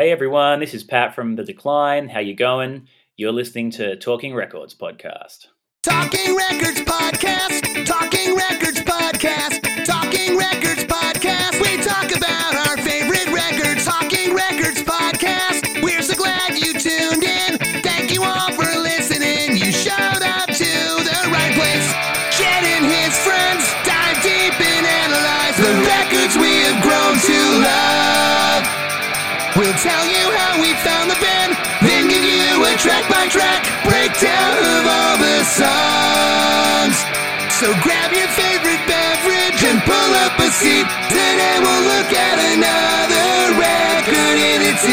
Hey everyone, this is Pat from The Decline. How you going? You're listening to Talking Records podcast. Talking Records podcast. Talking Records podcast. Talking Records podcast. We talk about our favorite records. Talking Records podcast. We're so glad you tuned in. Thank you all for listening. You showed up to the right place. Jed and his friends dive deep and analyze the records we have grown to love. We'll tell you how we found the band, then give you a track-by-track breakdown of all the songs. So grab your favorite beverage and pull up a seat. Today we'll look at another record in its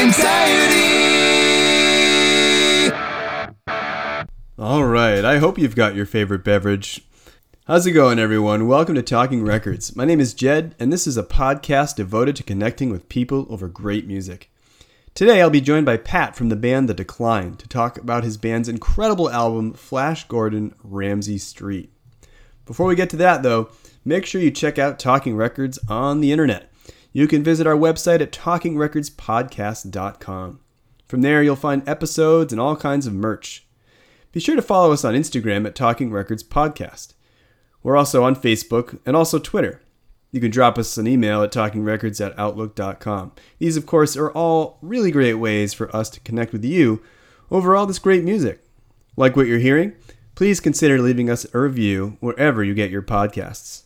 entirety. All right, I hope you've got your favorite beverage. How's it going, everyone? Welcome to Talking Records. My name is Jed, and this is a podcast devoted to connecting with people over great music. Today, I'll be joined by Pat from the band The Decline to talk about his band's incredible album, Flash Gordon, Ramsey Street. Before we get to that, though, make sure you check out Talking Records on the internet. You can visit our website at talkingrecordspodcast.com. From there, you'll find episodes and all kinds of merch. Be sure to follow us on Instagram at Talking Records Podcast. We're also on Facebook and also Twitter. You can drop us an email at talkingrecords@outlook.com. These, of course, are all really great ways for us to connect with you over all this great music. Like what you're hearing? Please consider leaving us a review wherever you get your podcasts.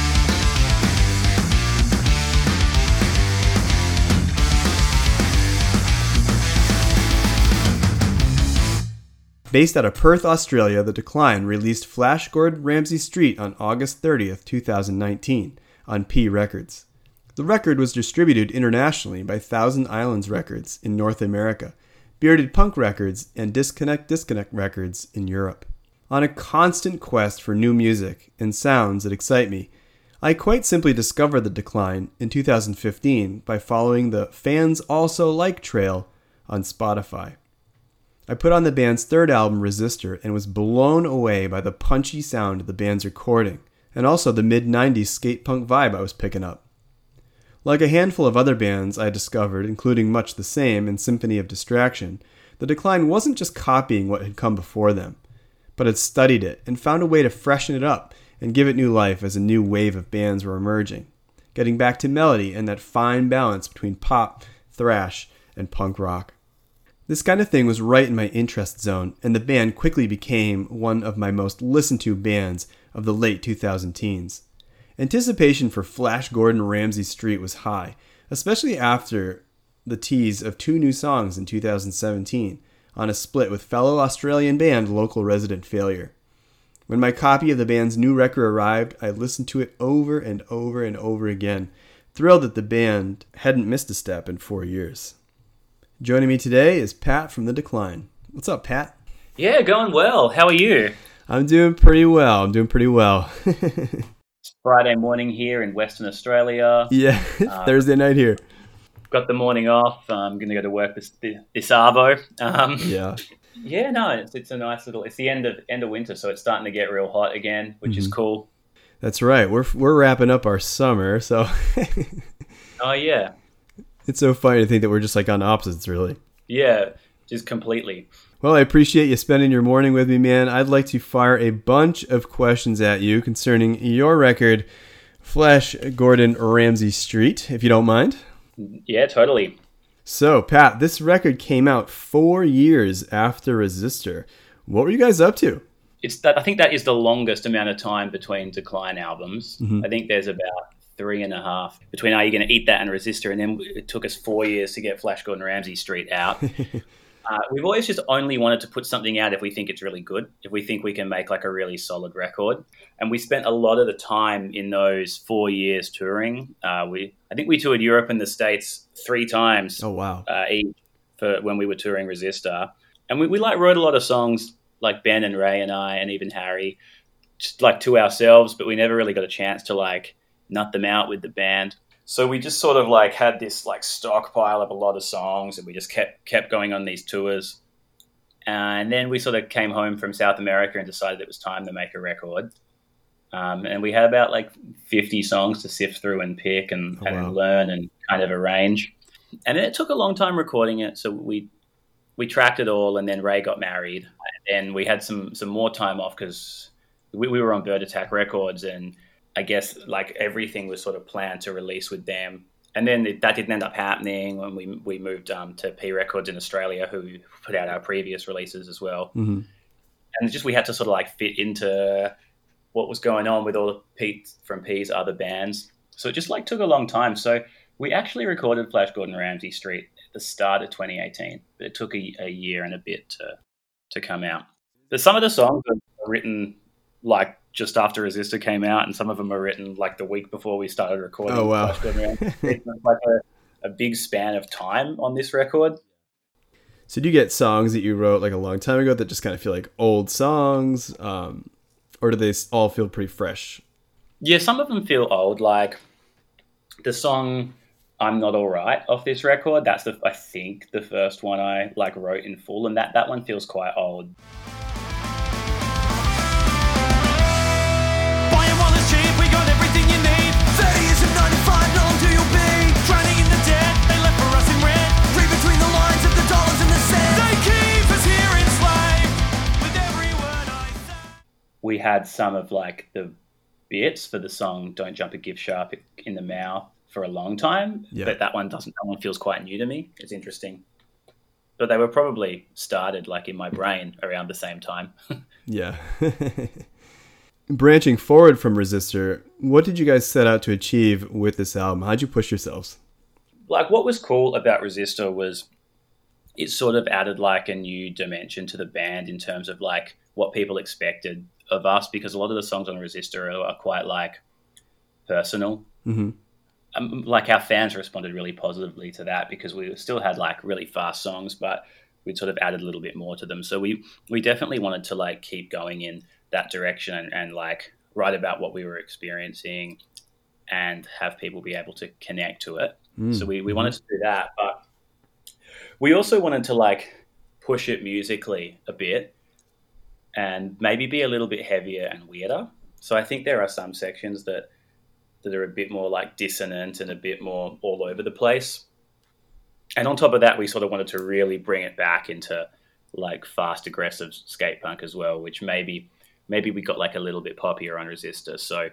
Based out of Perth, Australia, The Decline released Flash Gordon Ramsey Street on August 30th, 2019. On P Records. The record was distributed internationally by Thousand Islands Records in North America, Bearded Punk Records, and Disconnect Records in Europe. On a constant quest for new music and sounds that excite me, I quite simply discovered The Decline in 2015 by following the Fans Also Like trail on Spotify. I put on the band's third album, Resistor, and was blown away by the punchy sound of the band's recording, and also the mid-90s skate punk vibe I was picking up. Like a handful of other bands I discovered, including Much the Same and Symphony of Distraction, The Decline wasn't just copying what had come before them, but had studied it and found a way to freshen it up and give it new life as a new wave of bands were emerging, getting back to melody and that fine balance between pop, thrash, and punk rock. This kind of thing was right in my interest zone, and the band quickly became one of my most listened to bands of the late 2010s. Anticipation for Flash Gordon Ramsey Street was high, especially after the tease of 2 new songs in 2017 on a split with fellow Australian band Local Resident Failure. When my copy of the band's new record arrived, I listened to it over and over and over again, thrilled that the band hadn't missed a step in 4 years. Joining me today is Pat from The Decline. What's up, Pat? Yeah, going well. How are you? I'm doing pretty well. It's Friday morning here in Western Australia. Yeah, Thursday night here. Got the morning off. I'm going to go to work this arvo. Yeah, no, it's a nice little. It's the end of winter, so it's starting to get real hot again, which is cool. That's right. We're wrapping up our summer, so. Oh yeah. It's so funny to think that we're just like on opposites, really. Yeah, just completely. Well, I appreciate you spending your morning with me, man. I'd like to fire a bunch of questions at you concerning your record, Flash Gordon Ramsey Street, if you don't mind. Yeah, totally. So, Pat, this record came out 4 years after Resistor. What were you guys up to? I think that is the longest amount of time between Decline albums. I think there's about 3.5 between Are You Gonna Eat That and Resistor, and then it took us 4 years to get Flash Gordon Ramsey Street out. We've always just only wanted to put something out if we think it's really good, if we think we can make like a really solid record. And we spent a lot of the time in those 4 years touring. I think we toured Europe and the States 3 times. Oh, wow. Each for when we were touring Resistor. And we like wrote a lot of songs like Ben and Ray and I and even Harry, just like to ourselves, but we never really got a chance to like nut them out with the band. So we just sort of like had this like stockpile of a lot of songs, and we just kept going on these tours. And then we sort of came home from South America and decided it was time to make a record. And we had about like 50 songs to sift through and pick and learn and kind of arrange. And it took a long time recording it. So we tracked it all, and then Ray got married. And we had some more time off because we were on Bird Attack Records, and I guess like everything was sort of planned to release with them. And then that didn't end up happening when we moved to P Records in Australia, who put out our previous releases as well. Mm-hmm. And just we had to sort of like fit into what was going on with all of Pete from P's other bands. So it just like took a long time. So we actually recorded Flash Gordon Ramsay Street at the start of 2018, but it took a year and a bit to come out. But some of the songs are written like just after Resistor came out, and some of them are written like the week before we started recording. Oh, wow. It's like a big span of time on this record. So do you get songs that you wrote like a long time ago that just kind of feel like old songs, or do they all feel pretty fresh? Yeah, some of them feel old. Like the song "I'm Not All Right" off this record, that's I think the first one I like wrote in full, and that one feels quite old. We had some of like the bits for the song "Don't Jump a Gift Sharp in the Mouth" for a long time, but that one feels quite new to me. It's interesting, but they were probably started like in my brain around the same time. Yeah. Branching forward from Resistor, what did you guys set out to achieve with this album? How'd you push yourselves? Like what was cool about Resistor was it sort of added like a new dimension to the band in terms of like what people expected of us, because a lot of the songs on Resistor are quite like personal. Mm-hmm. Like our fans responded really positively to that because we still had like really fast songs, but we'd sort of added a little bit more to them. So we definitely wanted to like keep going in that direction and like write about what we were experiencing and have people be able to connect to it. So we wanted to do that, but we also wanted to like push it musically a bit and maybe be a little bit heavier and weirder. So I think there are some sections that are a bit more like dissonant and a bit more all over the place. And on top of that, we sort of wanted to really bring it back into like fast, aggressive skate punk as well, which maybe we got like a little bit poppier on Resistor. So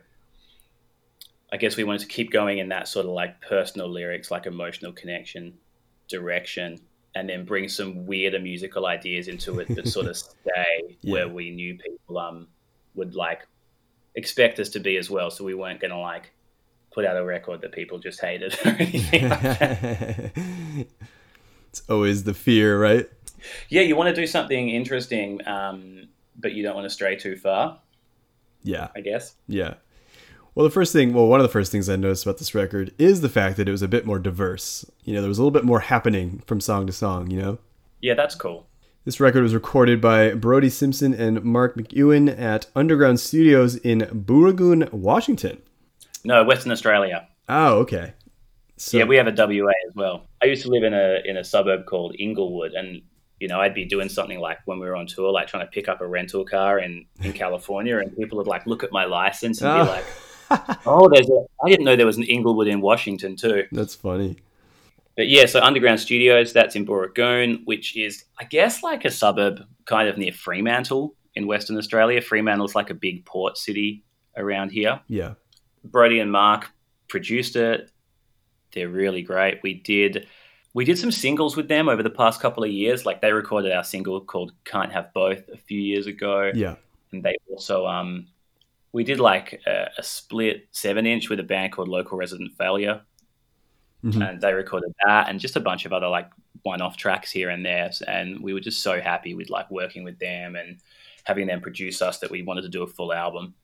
I guess we wanted to keep going in that sort of like personal lyrics, like emotional connection direction, and then bring some weirder musical ideas into it that sort of stay where we knew people would like expect us to be as well. So we weren't going to like put out a record that people just hated or anything like that. It's always the fear, right? Yeah, you want to do something interesting, but you don't want to stray too far. Yeah. I guess. Yeah. Well, one of the first things I noticed about this record is the fact that it was a bit more diverse. You know, there was a little bit more happening from song to song, you know? Yeah, that's cool. This record was recorded by Brody Simpson and Mark McEwen at Underground Studios in Booragoon, Washington. No, Western Australia. Oh, okay. So, yeah, we have a WA as well. I used to live in a suburb called Inglewood, and you know, I'd be doing something like when we were on tour, like trying to pick up a rental car in California, and people would like look at my license and be like, "Oh, I didn't know there was an Inglewood in Washington too." That's funny. But yeah, so Underground Studios, that's in Booragoon, which is, I guess, like a suburb kind of near Fremantle in Western Australia. Fremantle's like a big port city around here. Yeah. Brody and Mark produced it. They're really great. We did some singles with them over the past couple of years. Like they recorded our single called Can't Have Both a few years ago. Yeah. And they also, we did like a split 7-inch with a band called Local Resident Failure. Mm-hmm. And they recorded that and just a bunch of other like one-off tracks here and there. And we were just so happy with like working with them and having them produce us that we wanted to do a full album.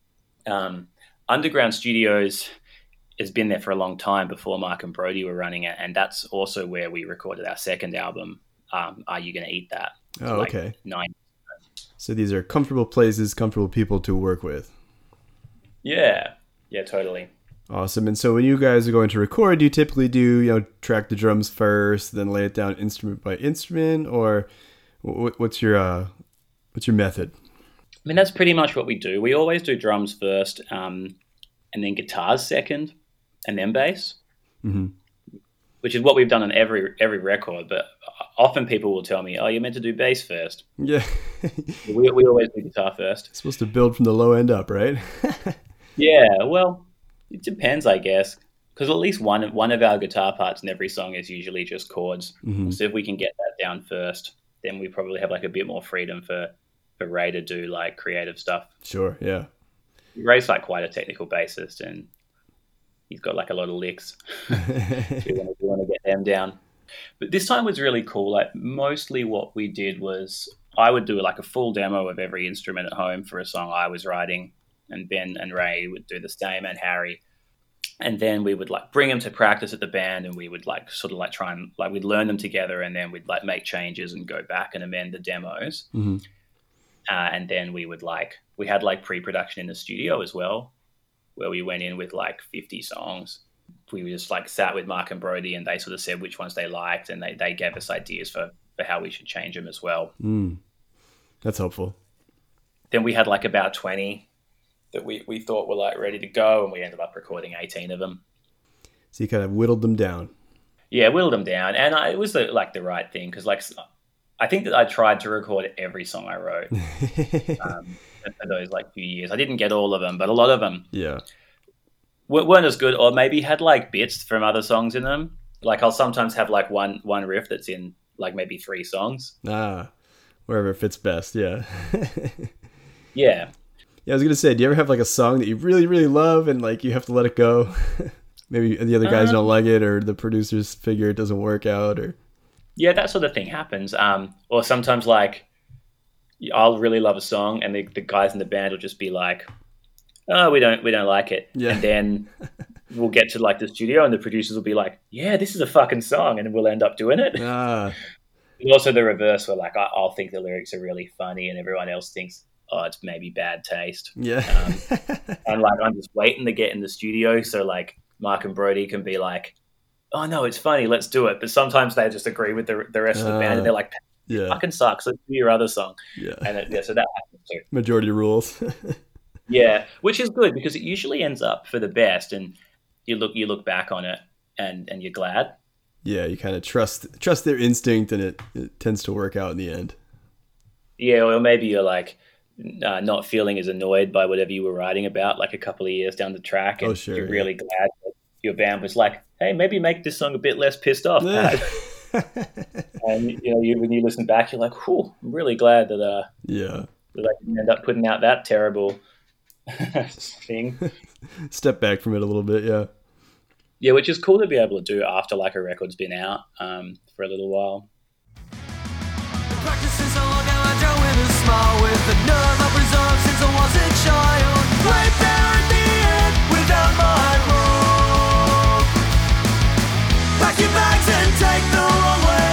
Underground Studios has been there for a long time before Mark and Brody were running it. And that's also where we recorded our second album, Are You Gonna Eat That? Oh, like okay. 9. So these are comfortable places, comfortable people to work with. Yeah. Yeah, totally. Awesome. And so when you guys are going to record, do you typically do, track the drums first, then lay it down instrument by instrument, or what's your method? I mean, that's pretty much what we do. We always do drums first, and then guitars second, and then bass. Mm-hmm. which is what we've done on every record. But often people will tell me, "Oh, you're meant to do bass first." Yeah. we always do guitar first. It's supposed to build from the low end up, right? Yeah, well, it depends, I guess, because at least one of our guitar parts in every song is usually just chords. Mm-hmm. So if we can get that down first, then we probably have like a bit more freedom for Ray to do like creative stuff. Sure, yeah. Ray's like quite a technical bassist, and he's got like a lot of licks. So we want to get them down. But this time was really cool. Like mostly what we did was I would do like a full demo of every instrument at home for a song I was writing, and Ben and Ray would do the same, and Harry. And then we would like bring them to practice at the band, and we would like sort of like try and like we'd learn them together, and then we'd like make changes and go back and amend the demos. Mm-hmm. And then we had like pre-production in the studio as well, where we went in with like 50 songs. We just like sat with Mark and Brody, and they sort of said which ones they liked, and they gave us ideas for how we should change them as well. That's helpful. Then we had like about 20 that we thought were like ready to go, and we ended up recording 18 of them. So you kind of whittled them down. Yeah, whittled them down, and it was the right thing, because like I think that I tried to record every song I wrote for those like few years. I didn't get all of them, but a lot of them weren't as good, or maybe had like bits from other songs in them. Like I'll sometimes have like one riff that's in like maybe 3 songs. Wherever it fits best. Yeah. Yeah. Yeah, I was gonna say, do you ever have like a song that you really, really love and like you have to let it go? Maybe the other guys don't like it, or the producers figure it doesn't work out, or yeah, that sort of thing happens. Or sometimes like I'll really love a song, and the guys in the band will just be like, "Oh, we don't like it," and then we'll get to like the studio, and the producers will be like, "Yeah, this is a fucking song," and we'll end up doing it. And also the reverse, where like I'll think the lyrics are really funny, and everyone else thinks, "Oh, it's maybe bad taste." Yeah. And like I'm just waiting to get in the studio, so like Mark and Brody can be like, "Oh no, it's funny, let's do it." But sometimes they just agree with the rest of the band, and they're like, "It fucking sucks, let's do your other song." Yeah. And so that happens too. Majority rules. Yeah, which is good, because it usually ends up for the best, and you look back on it and you're glad. Yeah, you kind of trust their instinct, and it tends to work out in the end. Yeah, or maybe you're like not feeling as annoyed by whatever you were writing about like a couple of years down the track, and you're really glad that your band was like, "Hey, maybe make this song a bit less pissed off." And when you listen back, you're like, "Whew, I'm really glad that that I didn't end up putting out that terrible thing." Step back from it a little bit, yeah. Yeah, which is cool to be able to do after like a record's been out for a little while. Practicing so long now, I draw with a smile, with the nerve I preserved since I was a child. Right there at the end, without my rope. Pack your bags and take the long way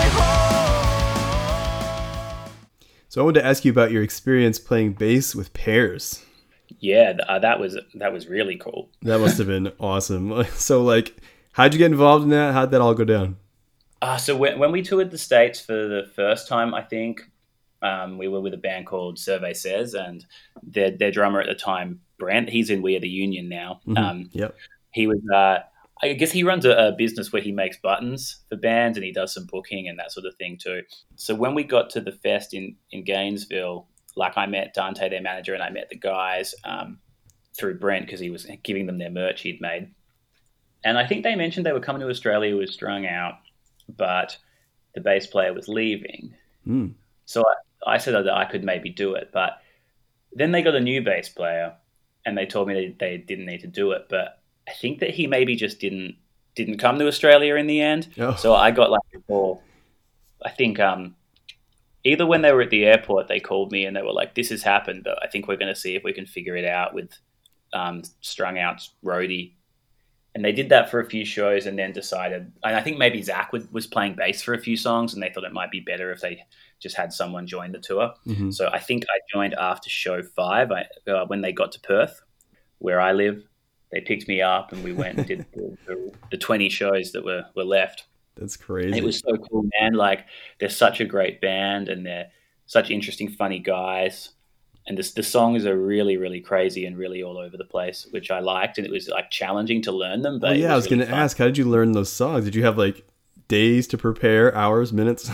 home. So I wanted to ask you about your experience playing bass with Pears. Yeah, that was really cool. That must have been awesome. So like, how'd you get involved in that? How'd that all go down? So when we toured the States for the first time, I think we were with a band called Survey Says, and their drummer at the time, Brent, he's in We Are the Union now. Yep. He was, I guess he runs a business where he makes buttons for bands, and he does some booking and that sort of thing too. So when we got to the fest in Gainesville, like I met Dante, their manager, and I met the guys through Brent, because he was giving them their merch he'd made. And I think they mentioned they were coming to Australia with Strung Out, but the bass player was leaving. So I said that I could maybe do it, but then they got a new bass player, and they told me they didn't need to do it, but I think that he maybe just didn't come to Australia in the end. So I got like a call. I think either when they were at the airport, they called me and they were like, "This has happened, but I think we're going to see if we can figure it out with Strung Out's roadie." And they did that for a few shows, and then decided, and I think maybe Zach was playing bass for a few songs, and they thought it might be better if they just had someone join the tour. So I think I joined after show 5. When they got to Perth, where I live, they picked me up, and we went and did the 20 shows that were left. That's crazy. And it was so cool, man. Like, they're such a great band, and they're such interesting, funny guys. And the songs are really, really crazy and really all over the place, which I liked. And it was like challenging to learn them. But I was going to ask, how did you learn those songs? Did you have like days to prepare, hours, minutes?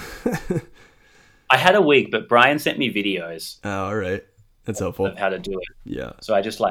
I had a week, but Brian sent me videos Oh, all right. That's helpful. of how to do it. Yeah. So I just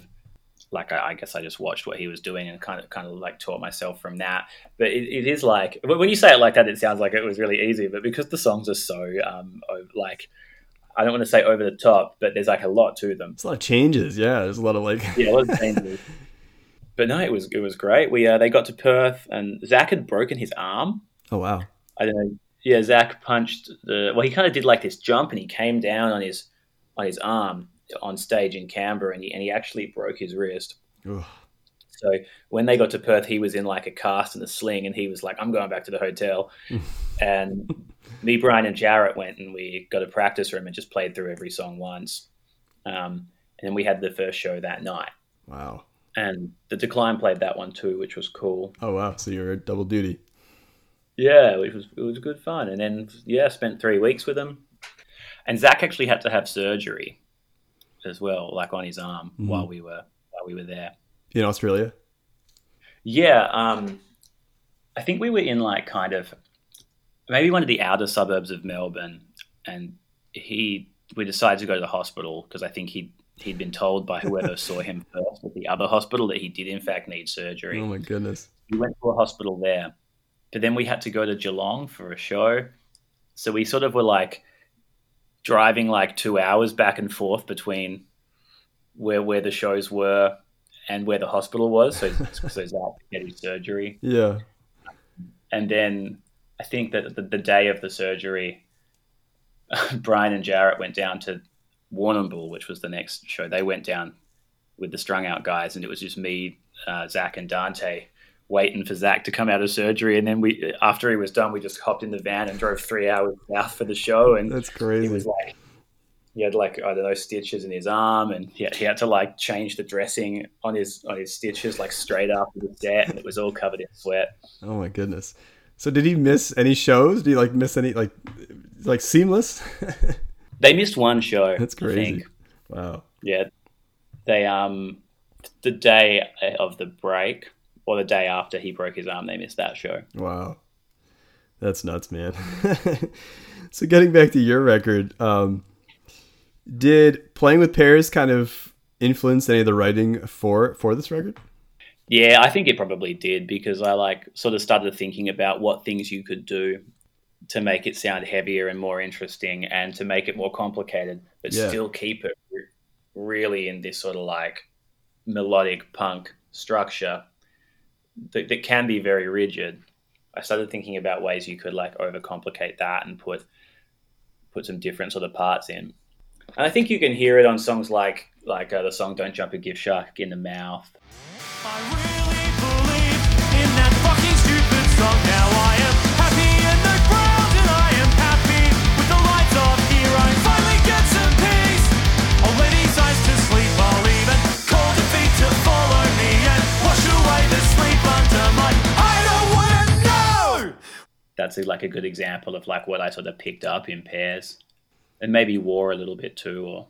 I guess I just watched what he was doing and kind of like taught myself from that. But it is like, when you say it like that, it sounds like it was really easy. But because the songs are so like, I don't want to say over the top, but there's like a lot to them. It's a lot of changes. Yeah, there's a lot of like. Yeah, a lot of changes. But no, it was great. They got to Perth and Zach had broken his arm. Oh wow. I don't know. Yeah, Zach punched he kind of did like this jump and he came down on his arm on stage in Canberra and he actually broke his wrist. Ugh. So when they got to Perth, he was in like a cast and a sling and he was like, I'm going back to the hotel. And me, Brian and Jarrett went and we got a practice room and just played through every song once. And then we had the first show that night. Wow. And the Decline played that one too, which was cool. Oh wow. So you were double duty. Yeah, it was good fun. And then, spent 3 weeks with him. And Zach actually had to have surgery as well, like on his arm while we were there. In Australia? Yeah. I think we were in like kind of maybe one of the outer suburbs of Melbourne. And we decided to go to the hospital because I think he'd been told by whoever saw him first at the other hospital that he did in fact need surgery. Oh my goodness. We went to a hospital there. But then we had to go to Geelong for a show. So we sort of were like driving like 2 hours back and forth between where the shows were and where the hospital was. So Zach could get his surgery. Yeah. And then I think that the day of the surgery, Brian and Jarrett went down to Warrnambool, which was the next show. They went down with the Strung Out guys and it was just me, Zach and Dante waiting for Zach to come out of surgery. And then after he was done, we just hopped in the van and drove 3 hours south for the show. And that's crazy. He was like, he had like, I don't know, stitches in his arm and he had to like change the dressing on his stitches like straight after the set and it was all covered in sweat. Oh my goodness. So did he miss any shows? Did he like miss any like seamless? They missed one show. That's crazy. I think. Wow. Yeah. They the day of the break or the day after he broke his arm, they missed that show. Wow. That's nuts, man. So getting back to your record, did Playing with Pairs kind of influence any of the writing for this record? Yeah, I think it probably did because I like sort of started thinking about what things you could do to make it sound heavier and more interesting and to make it more complicated, but still keep it really in this sort of like melodic punk structure that can be very rigid. I started thinking about ways you could like overcomplicate that and put some different sort of parts in. And I think you can hear it on songs like the song Don't Jump and Give Shark in the Mouth. I really believe in that fucking stupid song. Now I am happy in the ground and I am happy with the lights off here. I finally get some peace. I'll let his eyes to sleep. I'll even call the feet to follow me and wash away the sleep under my I don't wanna know. That's like a good example of like what I sort of picked up in Pairs. And maybe War a little bit too, or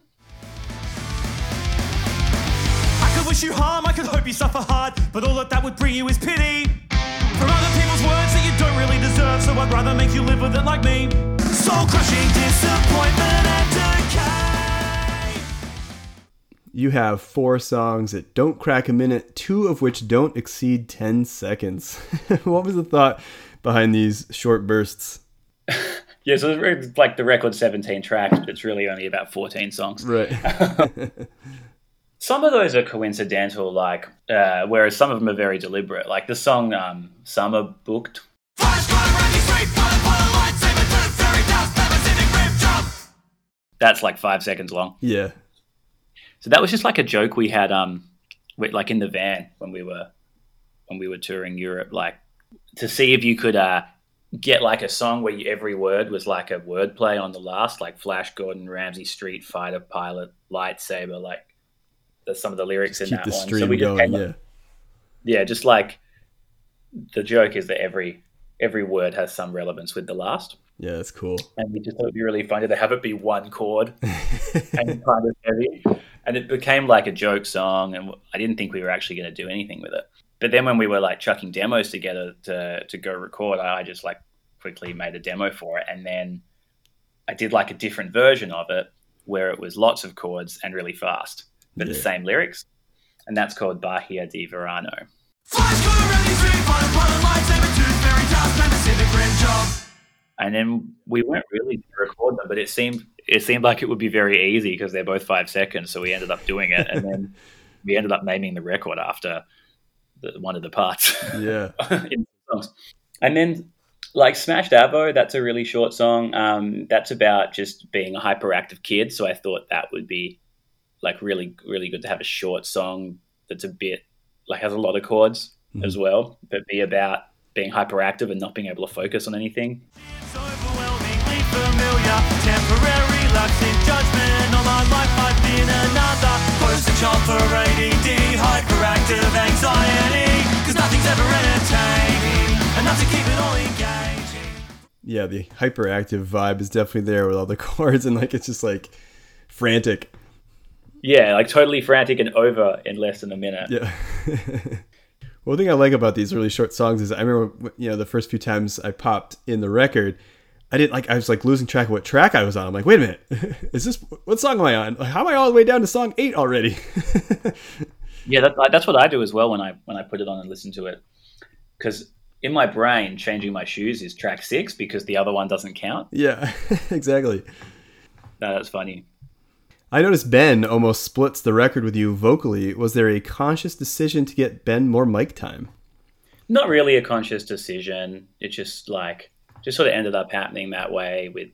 I could wish you harm, I could hope you suffer hard, but all that would bring you is pity for other people's words that you don't really deserve, so I'd rather make you live with it like me. Soul-crushing disappointment and decay. You have 4 songs that don't crack a minute, 2 of which don't exceed 10 seconds. What was the thought behind these short bursts? yeah, so it's like the record's 17 tracks, but it's really only about 14 songs. Right. Some of those are coincidental, like whereas some of them are very deliberate. Like the song "Summer Booked." That's like 5 seconds long. Yeah. So that was just like a joke we had, like in the van when we were touring Europe, like to see if you could get like a song where every word was like a wordplay on the last, like Flash Gordon, Ramsey Street, Fighter Pilot, Lightsaber, like there's some of the lyrics just in keep that the one. stream So we just going, yeah, just like the joke is that every word has some relevance with the last. Yeah, that's cool. And we just thought it'd be really funny to have it be one chord and kind of heavy. And it became like a joke song, and I didn't think we were actually going to do anything with it. But then when we were like chucking demos together to go record, I just like quickly made a demo for it. And then I did like a different version of it where it was lots of chords and really fast, but the same lyrics. And that's called Bahia de Verano. And then we weren't really to record them, but it seemed like it would be very easy because they're both 5 seconds. So we ended up doing it. And then we ended up naming the record after one of the parts. Yeah. in the songs. And then like Smashed Avo, that's a really short song. That's about just being a hyperactive kid. So I thought that would be like really, really good to have a short song that's a bit like has a lot of chords as well, but be about being hyperactive and not being able to focus on anything. It's overwhelmingly familiar. Temporary lapse in judgment. All my life I've been another poster child for ADD, hyperactive anxiety. Cause nothing's ever entertaining enough to keep it all engaging. Yeah, the hyperactive vibe is definitely there with all the chords, and like it's just like frantic. Yeah, like totally frantic and over in less than a minute. Yeah. One thing I like about these really short songs is I remember, the first few times I popped in the record, I was like losing track of what track I was on. I'm like, wait a minute, what song am I on? Like, how am I all the way down to song 8 already? Yeah, that's what I do as well when I put it on and listen to it. Because in my brain, Changing My Shoes is track 6 because the other one doesn't count. Yeah, exactly. No, that's funny. I noticed Ben almost splits the record with you vocally. Was there a conscious decision to get Ben more mic time? Not really a conscious decision. It just sort of ended up happening that way with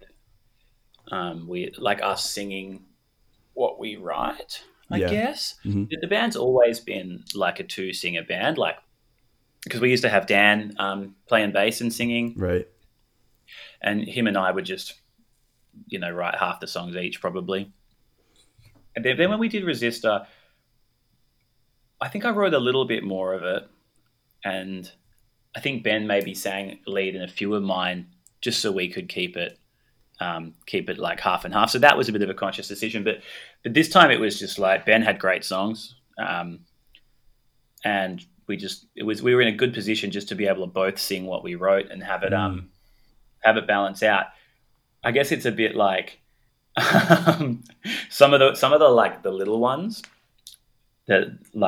we like us singing what we write, I guess. Mm-hmm. The band's always been like a 2-singer band, like because we used to have Dan playing bass and singing. Right. And him and I would just, write half the songs each probably. And then when we did Resistor, I think I wrote a little bit more of it. And I think Ben maybe sang lead in a few of mine just so we could keep it like half and half. So that was a bit of a conscious decision. But this time it was just like Ben had great songs. And we were in a good position just to be able to both sing what we wrote and have it balance out. I guess it's a bit like some of the like the little ones that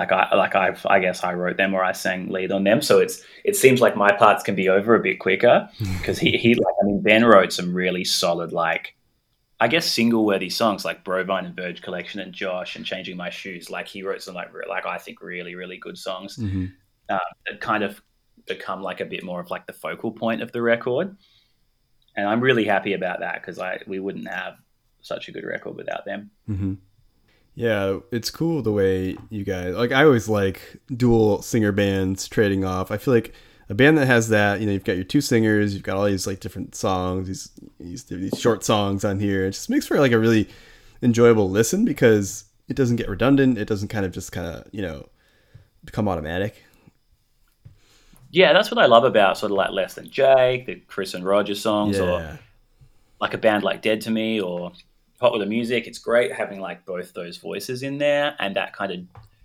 I guess I wrote them or I sang lead on them, so it seems like my parts can be over a bit quicker because Ben wrote some really solid like I guess single worthy songs like Brovine and Verge Collection and Josh and Changing My Shoes. Like he wrote some like I think really, really good songs that kind of become like a bit more of like the focal point of the record, and I'm really happy about that because we wouldn't have such a good record without them. Mm-hmm. Yeah, it's cool the way you guys like. I always like dual singer bands trading off. I feel like a band that has that, you've got your 2 singers, you've got all these like different songs, these short songs on here. It just makes for like a really enjoyable listen because it doesn't get redundant. It doesn't kind of become automatic. Yeah, that's what I love about sort of like Less Than Jake, the Chris and Roger songs, or like a band like Dead to Me or Hot with the Music. It's great having like both those voices in there and that kind of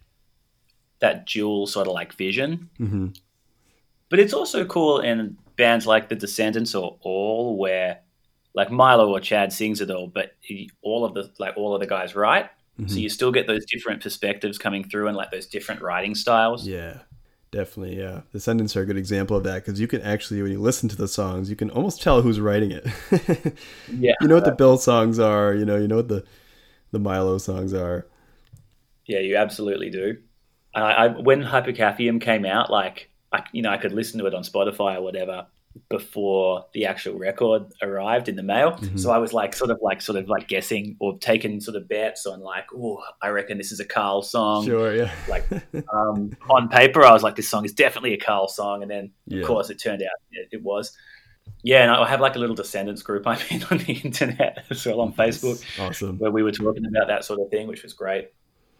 that dual sort of like vision. Mm-hmm. But it's also cool in bands like the Descendants or All where like Milo or Chad sings it all, but all of the guys write. Mm-hmm. So you still get those different perspectives coming through and like those different writing styles. Yeah. Definitely, yeah. Descendants are a good example of that because you can actually, when you listen to the songs, you can almost tell who's writing it. Yeah, you know what the Bill songs are. You know what the Milo songs are. Yeah, you absolutely do. When Hypercaphium came out, like I could listen to it on Spotify or whatever before the actual record arrived in the mail. Mm-hmm. So I was like sort of guessing or taking sort of bets on like, oh, I reckon this is a Carl song. Sure, yeah. Like on paper, I was like, this song is definitely a Carl song, and then of course it turned out it was. Yeah, and I have like a little Descendants group I'm in on the internet as well on Facebook. Awesome. Where we were talking about that sort of thing, which was great.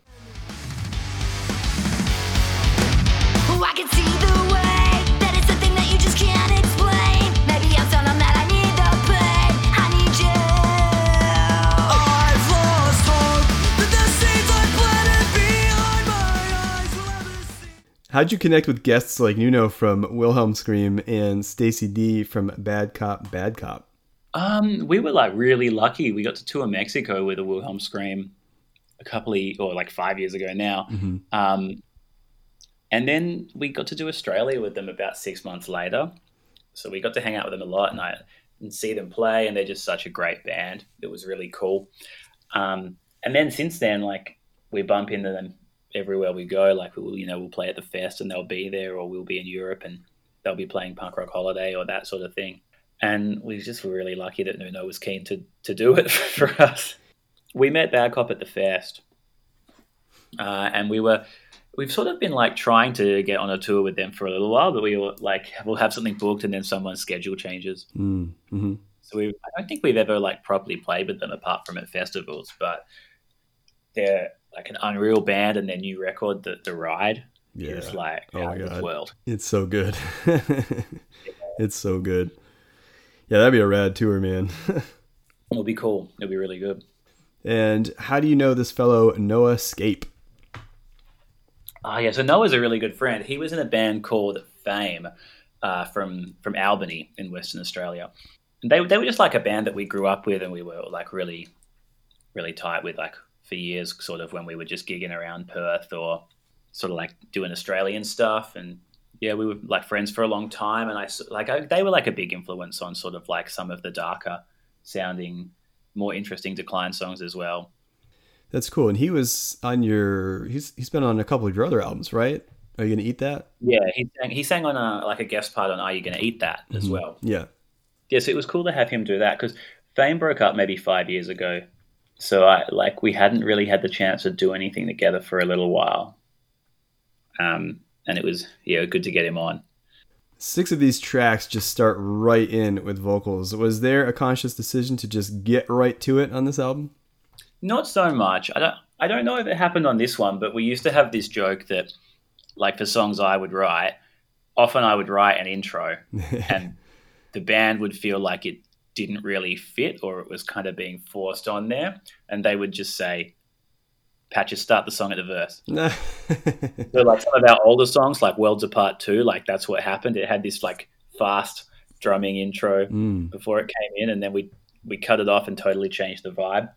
Oh, I can see the way that it's something that you just can't explain. Maybe I'm so numb that I need the pain. I need you. I've lost hope that the seeds I planted behind my eyes will ever see. How'd you connect with guests like Nuno from Wilhelm Scream and Stacey D from Bad Cop, Bad Cop? We were like really lucky. We got to tour Mexico with a Wilhelm Scream like 5 years ago now. And then we got to do Australia with them about 6 months later. So we got to hang out with them a lot and see them play. And they're just such a great band. It was really cool. And then since then, like we bump into them everywhere we go. Like we'll play at the fest and they'll be there, or we'll be in Europe and they'll be playing Punk Rock Holiday or that sort of thing. And we just were really lucky that Nuno was keen to do it for us. We met Bad Cop at the fest. And we've sort of been like trying to get on a tour with them for a little while, but we were like, we'll have something booked and then someone's schedule changes. Mm-hmm. So I don't think we've ever like properly played with them apart from at festivals, but they're like an unreal band, and their new record, The Ride, is like out of this world. It's so good. It's so good. Yeah, that'd be a rad tour, man. It'll be cool. It'll be really good. And how do you know this fellow Noah Scape? So Noah's a really good friend. He was in a band called Fame from Albany in Western Australia. And they were just like a band that we grew up with, and we were like really, really tight with, like for years, sort of when we were just gigging around Perth or sort of like doing Australian stuff. And yeah, we were like friends for a long time. And they were like a big influence on sort of like some of the darker sounding, more interesting Decline songs as well. That's cool. And he was on he's been on a couple of your other albums, right? Are You Gonna Eat That? Yeah, he sang on a guest part on Are You Gonna Eat That as well. Yeah. Yes, it was cool to have him do that because Fame broke up maybe 5 years ago. So we hadn't really had the chance to do anything together for a little while. And it was good to get him on. 6 of these tracks just start right in with vocals. Was there a conscious decision to just get right to it on this album? Not so much. I don't know if it happened on this one, but we used to have this joke that, like, for songs I would write, often I would write an intro and the band would feel like it didn't really fit, or it was kind of being forced on there, and they would just say, Patches, start the song at the verse. So like some of our older songs, like Worlds Apart 2, like that's what happened. It had this like fast drumming intro before it came in, and then we cut it off and totally changed the vibe.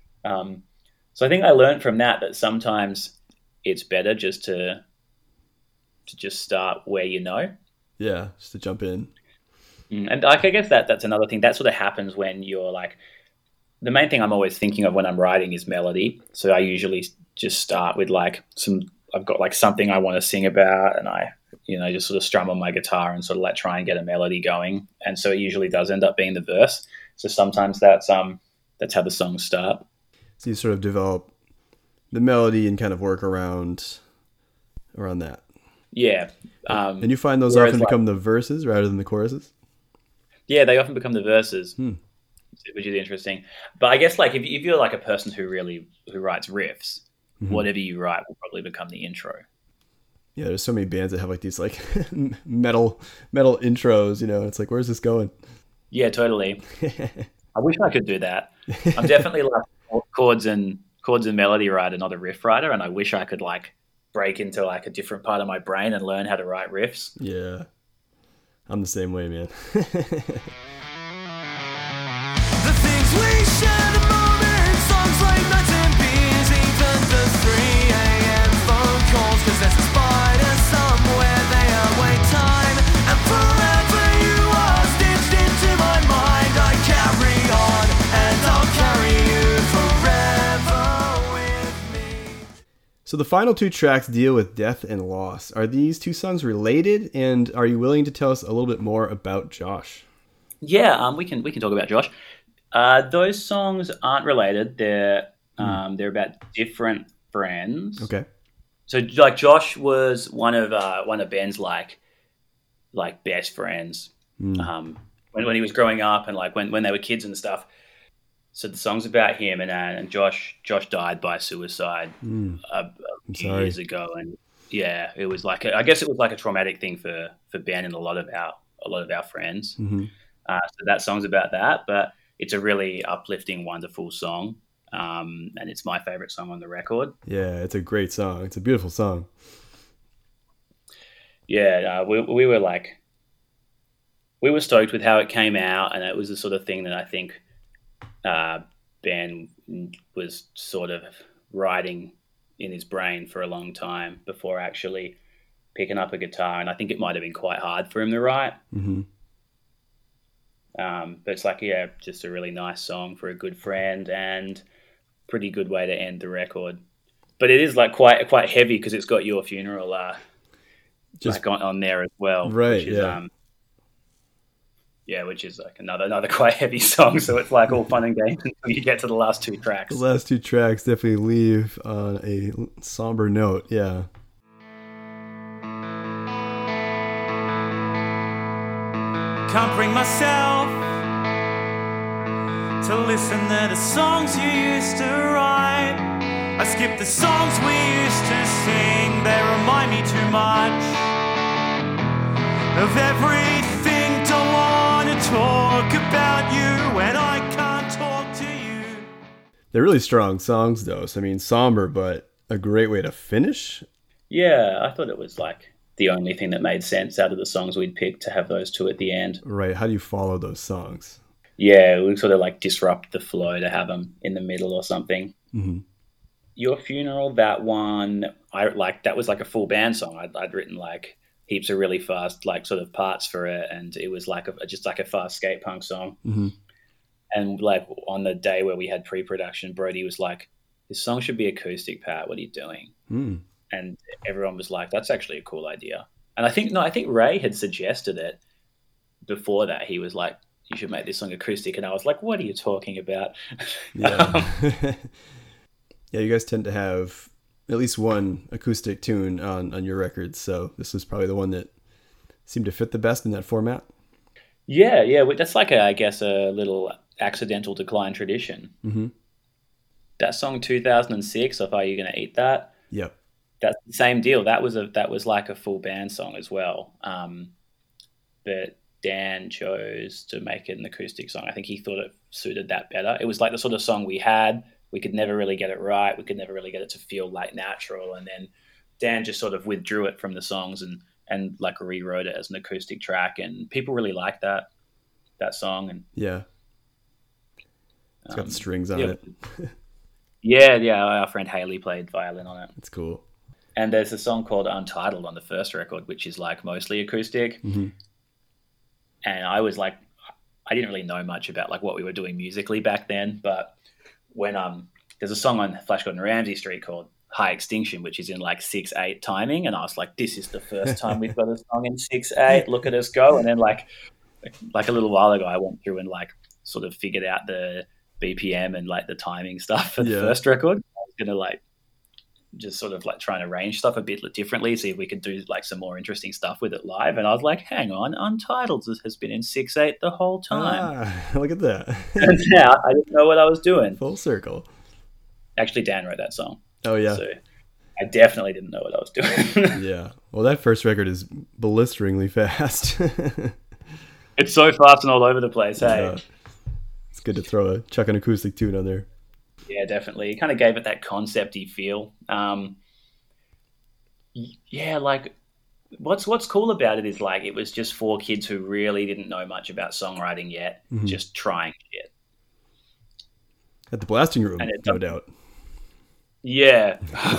So I think I learned from that sometimes it's better just to just start where you know. Yeah, just to jump in. And like, I guess that's another thing. That sort of happens when you're like, the main thing I'm always thinking of when I'm writing is melody. So I usually just start with like I've got like something I want to sing about, and I, just sort of strum on my guitar and sort of like try and get a melody going. And so it usually does end up being the verse. So sometimes that's how the songs start. So you sort of develop the melody and kind of work around that. Yeah. And you find those often become the verses rather than the choruses? Yeah, they often become the verses, which is interesting. But I guess like if you're like a person who writes riffs, whatever you write will probably become the intro. Yeah, there's so many bands that have like these like metal intros, it's like, where's this going? Yeah, totally. I wish I could do that. I'm definitely like chords and melody writer, not a riff writer, and I wish I could like break into like a different part of my brain and learn how to write riffs. Yeah. I'm the same way, man. The things we share the moment, songs like nuts and beers, even the 3 a.m. phone calls, 'cause there's a spider somewhere, they await time, and forever you are stitched into my mind. I carry on, and I'll carry you forever with me. So the final 2 tracks deal with death and loss. Are these 2 songs related, and are you willing to tell us a little bit more about Josh? Yeah, we can talk about Josh. Those songs aren't related. They're about different friends. Okay. So like Josh was one of Ben's like best friends. When he was growing up and like when they were kids and stuff. So the song's about him, and Josh died by suicide a few years ago, and yeah, it was like I guess it was like a traumatic thing for Ben and a lot of our friends. So that song's about that, but it's a really uplifting, wonderful song, and it's my favorite song on the record. Yeah, it's a great song. It's a beautiful song. Yeah, we were like, we were stoked with how it came out, and it was the sort of thing that I think Ben was sort of writing in his brain for a long time before actually picking up a guitar, and I think it might have been quite hard for him to write. Mm-hmm. But it's like, yeah, just a really nice song for a good friend and pretty good way to end the record. But it is like quite heavy because it's got Your Funeral Just like on there as well, right, which is, yeah. which is like another quite heavy song. So it's like all fun and games until you get to the last two tracks. The last two tracks definitely leave on a somber note. Yeah. Can't bring myself to listen to the songs you used to write. I skip the songs we used to sing, they remind me too much of everything. Don't want to talk about you when I can't talk to you. They're really strong songs, though. So, I mean, somber, but a great way to finish. Yeah, I thought it was like the only thing that made sense out of the songs we'd picked to have those two at the end. Right. How do you follow those songs? Yeah, it would sort of like disrupt the flow to have them in the middle or something. Mm-hmm. Your Funeral, that one, that was like a full band song. I'd written like heaps of really fast, like sort of parts for it, and it was like just like a fast skate punk song. Mm-hmm. And like on the day where we had pre-production, Brody was like, "This song should be acoustic, Pat. What are you doing?" Mm. And everyone was like, "That's actually a cool idea." And I think Ray had suggested it before that. He was like, "You should make this song acoustic," and I was like, "What are you talking about?" Yeah. Yeah, you guys tend to have at least one acoustic tune on your records, so this was probably the one that seemed to fit the best in that format. Yeah. That's like I guess a little accidental decline tradition. Mm-hmm. That song 2006, of Are You Gonna Eat That? Yep. That's the same deal. That was like a full band song as well. But Dan chose to make it an acoustic song. I think he thought it suited that better. It was like the sort of song we had. We could never really get it right. We could never really get it to feel like natural. And then Dan just sort of withdrew it from the songs and like rewrote it as an acoustic track. And people really liked that song. And yeah. It's got the strings on it. Yeah. Our friend Haley played violin on it. It's cool. And there's a song called Untitled on the first record, which is like mostly acoustic. Mm-hmm. And I was like, I didn't really know much about like what we were doing musically back then, but when there's a song on Flash Gordon Ramsay Street called High Extinction, which is in like 6/8 timing, and I was like, this is the first time we've got a song in 6/8. Look at us go! And then like a little while ago, I went through and like sort of figured out the BPM and like the timing stuff for the first record. I was gonna like just sort of like try and arrange stuff a bit differently, see if we could do like some more interesting stuff with it live. And I was like, hang on, Untitled has been in 6/8 the whole time. Look at that. And now I didn't know what I was doing. Full circle. Actually, Dan wrote that song. Oh, yeah. So I definitely didn't know what I was doing. Yeah. Well, that first record is blisteringly fast. It's so fast and all over the place, hey? Yeah. It's good to chuck an acoustic tune on there. Yeah, definitely. It kind of gave it that concept-y feel. Yeah, like what's cool about it is like it was just four kids who really didn't know much about songwriting yet, just trying shit. At the Blasting Room, no doubt. Yeah.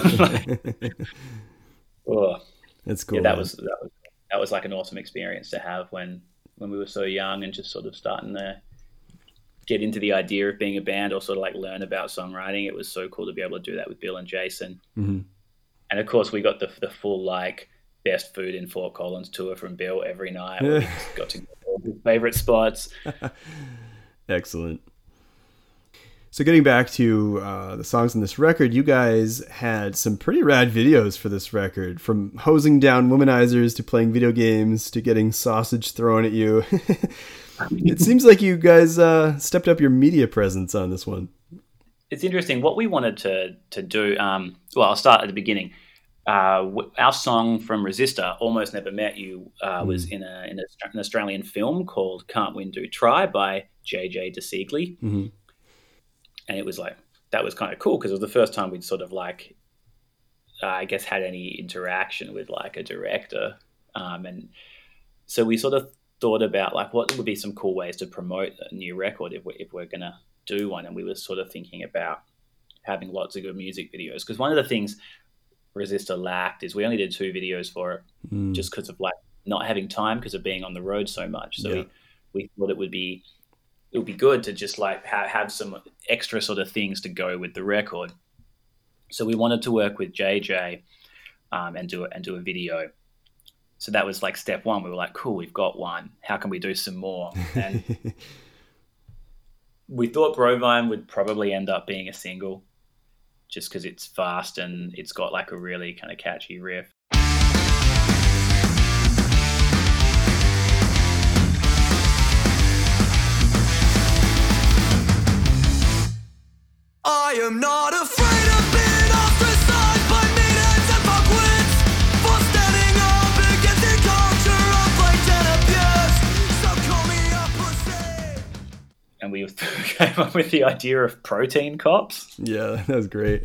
Oh. That's cool. Yeah, that was like an awesome experience to have when we were so young and just sort of starting to get into the idea of being a band or sort of like learn about songwriting. It was so cool to be able to do that with Bill and Jason. Mm-hmm. And of course we got the full like best food in Fort Collins tour from Bill every night. We just got to go to all his favorite spots. Excellent. So getting back to the songs on this record, you guys had some pretty rad videos for this record, from hosing down womanizers to playing video games to getting sausage thrown at you. It seems like you guys stepped up your media presence on this one. It's interesting. What we wanted to do, well, I'll start at the beginning. Our song from Resistor, Almost Never Met You, was in an Australian film called Can't Win, Do Try by J.J. DeSiegli. Mm-hmm. And it was like, that was kind of cool because it was the first time we'd sort of like, I guess, had any interaction with like a director And so we sort of thought about like what would be some cool ways to promote a new record if we're going to do one. And we were sort of thinking about having lots of good music videos, because one of the things Resistor lacked is we only did 2 videos for it just because of like not having time because of being on the road so much. So we thought it would be good to just like have some extra sort of things to go with the record. So we wanted to work with JJ and do a video. So that was like step one. We were like, cool, we've got one. How can we do some more? And we thought Brovine would probably end up being a single just because it's fast and it's got like a really kind of catchy riff. I am not afraid of being ostracized by meanings and fuckwits for standing up against the culture of blatant abuse. So call me a pussy. And we came up with the idea of protein cops Yeah, that was great.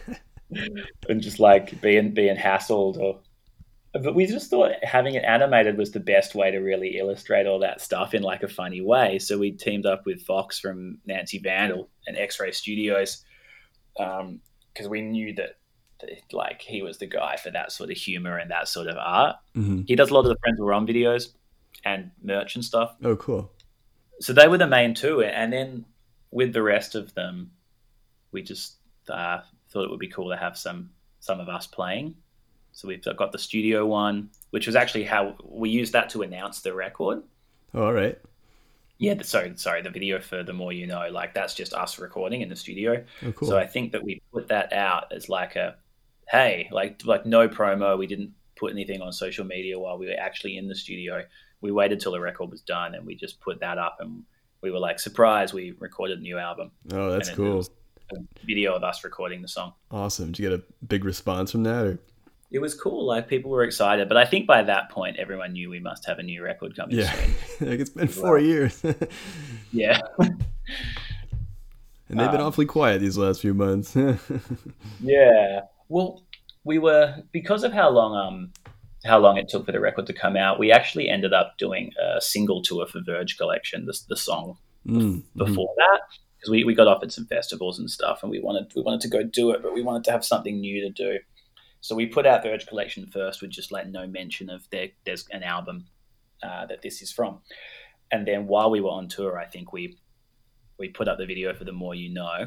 and just like being hassled. But we just thought having it animated was the best way to really illustrate all that stuff in like a funny way. So we teamed up with Fox from Nancy Vandal and X-Ray Studios because we knew that like he was the guy for that sort of humor and that sort of art. He does a lot of the Friends Will Run videos and merch and stuff. Oh, cool. So they were the main two. And then with the rest of them, we just thought it would be cool to have some of us playing. So we've got the studio one, which was actually how we used that to announce the record. Oh, all right. Yeah, sorry, the video for The More You Know, like that's just us recording in the studio. Oh, cool. So I think that we put that out as like a, hey, like no promo. We didn't put anything on social media while we were actually in the studio. We waited till the record was done and we just put that up and we were like, surprise, we recorded a new album. Oh, that's And cool. it was a video of us recording the song. Awesome. Did you get a big response from that? Or? It was cool. Like people were excited, but I think by that point, everyone knew we must have a new record coming Yeah. soon. Like it's been 4 years. Yeah. And they've been awfully quiet these last few months. Yeah. Well, we were, because of how long it took for the record to come out, we actually ended up doing a single tour for Verge Collection, the song before that, because we got offered some festivals and stuff, and we wanted to go do it, but we wanted to have something new to do. So we put out Verge Collection first with just like no mention of there's an album that this is from. And then while we were on tour, I think we put up the video for The More You Know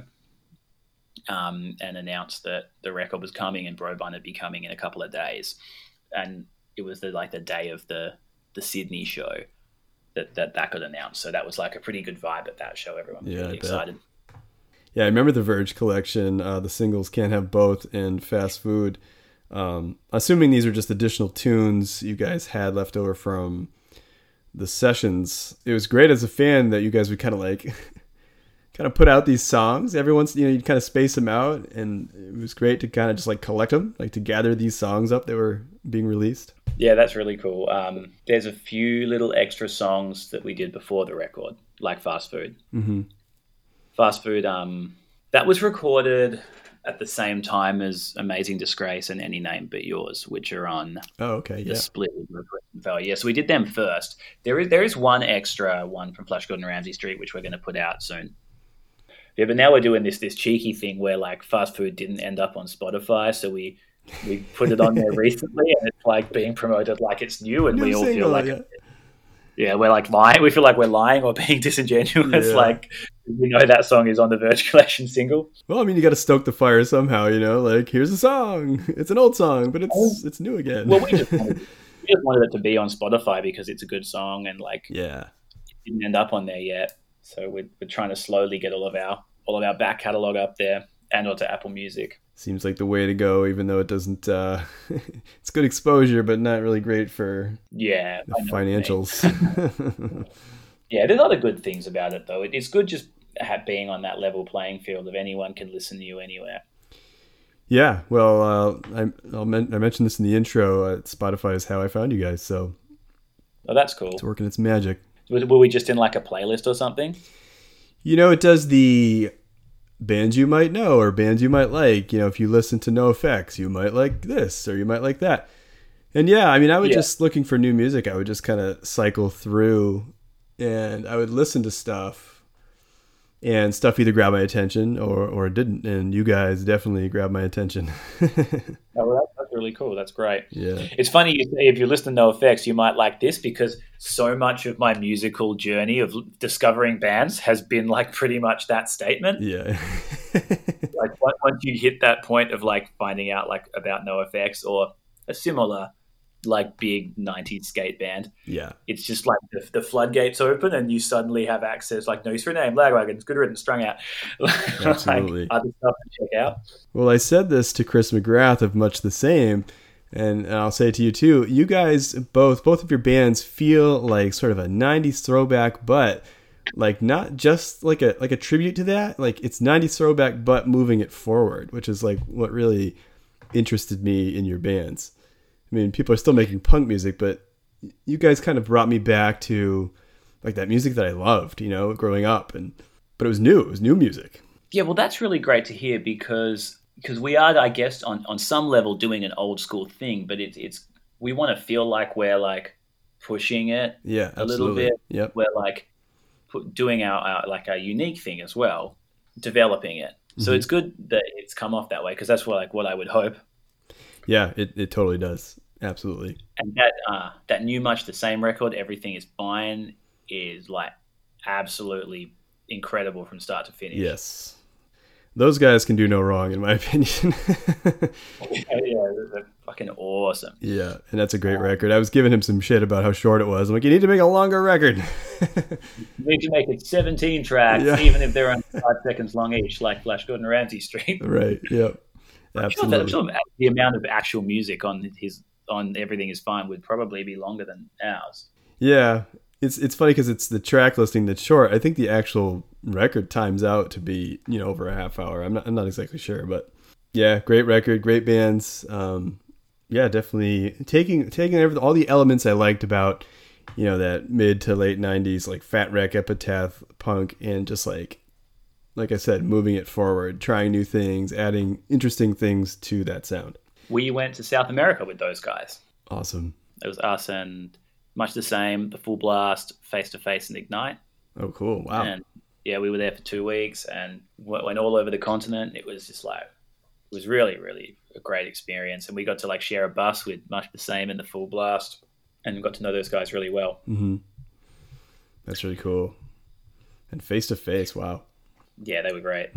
and announced that the record was coming and Brovine would be coming in a couple of days. And it was the day of the Sydney show that got announced. So that was like a pretty good vibe at that show. Everyone was really excited. Yeah, I remember the Verge Collection, the singles Can't Have Both and Fast Food. Assuming these are just additional tunes you guys had left over from the sessions. It was great as a fan that you guys would kind of put out these songs every once, you'd kind of space them out, and it was great to kind of just like collect them, like to gather these songs up that were being released. Yeah, that's really cool. There's a few little extra songs that we did before the record, like Fast Food. Fast Food, that was recorded at the same time as Amazing Disgrace and Any Name But Yours, which are on the split with Request and Failure. Yeah, so we did them first. There is one extra one from Flash Gordon Ramsay Street, which we're going to put out soon. Yeah, but now we're doing this cheeky thing where like Fast Food didn't end up on Spotify, so we put it on there recently, and it's like being promoted like it's new, and we all feel like we're like lying. We feel like we're lying or being disingenuous. Like we know that song is on the Verge Collection single. Well, I mean, you got to stoke the fire somehow, like here's a song. It's an old song, but it's new again. Well, we just wanted it to be on Spotify because it's a good song, and like it didn't end up on there yet. So we're trying to slowly get all of our back catalog up there and onto Apple Music. Seems like the way to go, even though it doesn't. It's good exposure, but not really great for the financials. Yeah, there's other good things about it though. It's good just being on that level playing field of anyone can listen to you anywhere. Yeah, well, I mentioned this in the intro. Spotify is how I found you guys, so. Oh, that's cool. It's working its magic. Were we just in like a playlist or something? It does the bands you might know or bands you might like. If you listen to NoFX, you might like this or you might like that. And yeah, I mean, I would Yeah. just looking for new music. I would just kind of cycle through, and I would listen to stuff, and stuff either grabbed my attention or it didn't. And you guys definitely grabbed my attention. Oh, well, that's really cool. That's great. Yeah. It's funny you say if you listen to NoFX, you might like this because so much of my musical journey of discovering bands has been like pretty much that statement. Yeah. Like once you hit that point of like finding out like about NoFX or a similar like big 90s skate band, Yeah. it's just like the floodgates open and you suddenly have access like No Use for a Name, Lagwagon, Good Riddance, Strung Out, Absolutely. like other stuff to check out. Well, I said this to Chris McGrath of Much the Same, and I'll say it to you too. You guys, both of your bands feel like sort of a 90s throwback, but like not just like a tribute to that. Like it's 90s throwback, but moving it forward, which is like what really interested me in your bands. I mean, people are still making punk music, but you guys kind of brought me back to like that music that I loved, you know, growing up, but it was new. It was new music. Yeah, well, that's really great to hear because we are, I guess, on some level doing an old school thing, but it's we want to feel like we're like pushing it Yeah, a little absolutely. bit. Yep. We're like doing our like our unique thing as well, developing it. So it's good that it's come off that way because that's what I would hope. Yeah, it totally does. Absolutely. And that new Much the Same record, Everything Is Fine, is like absolutely incredible from start to finish. Yes. Those guys can do no wrong, in my opinion. Yeah, they're fucking awesome. Yeah, and that's a great record. I was giving him some shit about how short it was. I'm like, you need to make a longer record. You need to make it 17 tracks, Yeah. even if they're only 5 seconds long each, like Flash Gordon Ramsay Street. Right, yep. I'm sure that Absolutely. the amount of actual music on Everything Is Fine would probably be longer than ours. Yeah, it's funny because it's the track listing that's short. I think the actual record times out to be, you know, over a half hour. I'm not exactly sure, but yeah, great record, great bands. Yeah, definitely taking all the elements I liked about, you know, that mid to late 90s like Fat Wreck, Epitaph, punk, and just like I said, moving it forward, trying new things, adding interesting things to that sound. We went to South America with those guys. Awesome. It was us and Much the Same, The Full Blast, Face to Face, and Ignite. Oh, cool. Wow. And yeah, we were there for 2 weeks and went all over the continent. It was just like, it was really, really a great experience. And we got to like share a bus with Much the Same and The Full Blast and got to know those guys really well. Mm-hmm. That's really cool. And Face to Face, wow. Yeah, they were great.